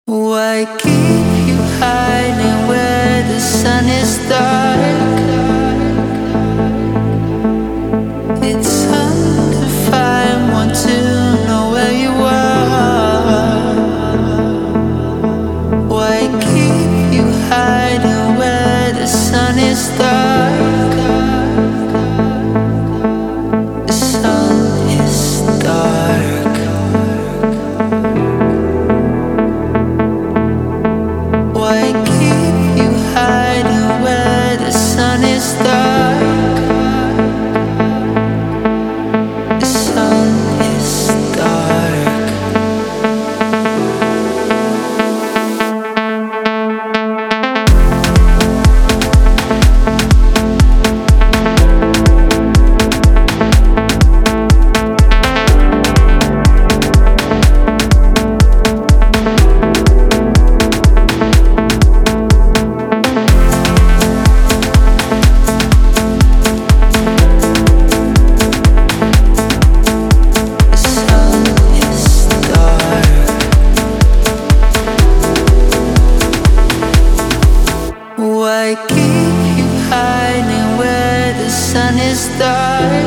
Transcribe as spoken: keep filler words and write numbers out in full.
Why keep you hiding where the sun is dark? It's hard to find one to know where you are. Why keep you hiding where the sun is dark? The sun is dark. Why keep you hiding where the sun is dark? The sun is dark. Why keep you hiding where the sun is dark?